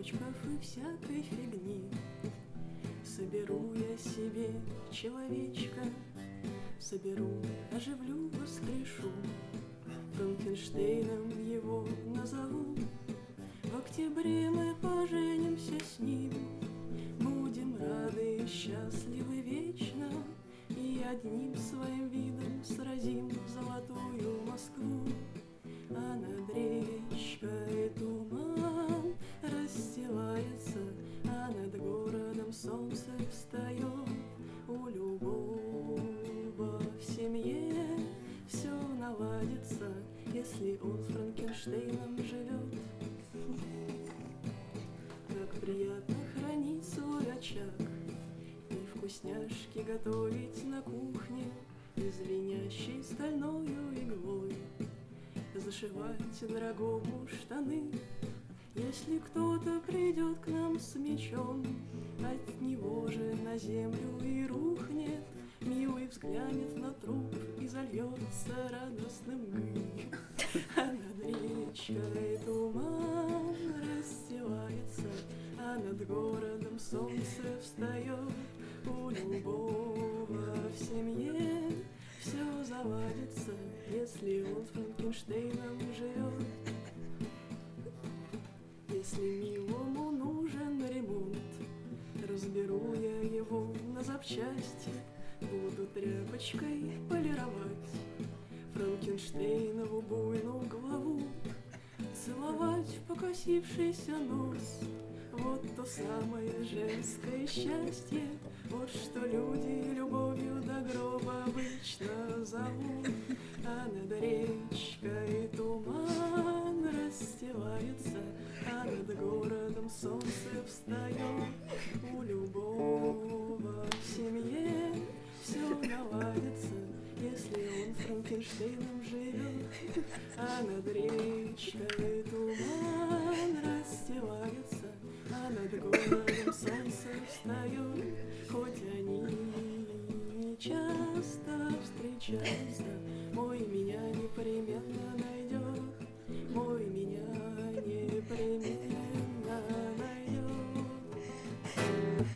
цветочков и всякой фигни. Соберу я себе человечка, соберу, оживлю, воскрешу, Франкенштейном его назову. В октябре мы поженимся с ним, будем рады и счастливы вечно, и одним своим видом сразим золотую Москву. А над речкой туман расстилается, а над городом солнце встает. У любого в семье все наладится, если он с Франкенштейном живет. Как приятно хранить свой очаг и вкусняшки готовить на кухне, и звенящей стальною иглой зашивать дорогому штаны. Если кто-то придет к нам с мечом, от него же на землю и рухнет, милый взглянет на труп и зальется радостным гы. А над речкой туман расстилается, а над городом солнце встает. У любого в семье все заладится, если он с Франкенштейном живет. Если милому нужен ремонт, разберу я его на запчасти, буду тряпочкой полировать Франкенштейнову буйную голову, целовать в покосившийся нос. Вот то самое женское счастье, вот что люди любовью до гроба обычно зовут. А над речкой туман расстилается, а над городом солнце встает. У любого в семье все наладится, если он с Франкенштейном живет. А над речкой туман расстилается, а над городом солнце встает. Хоть они не часто встречаются,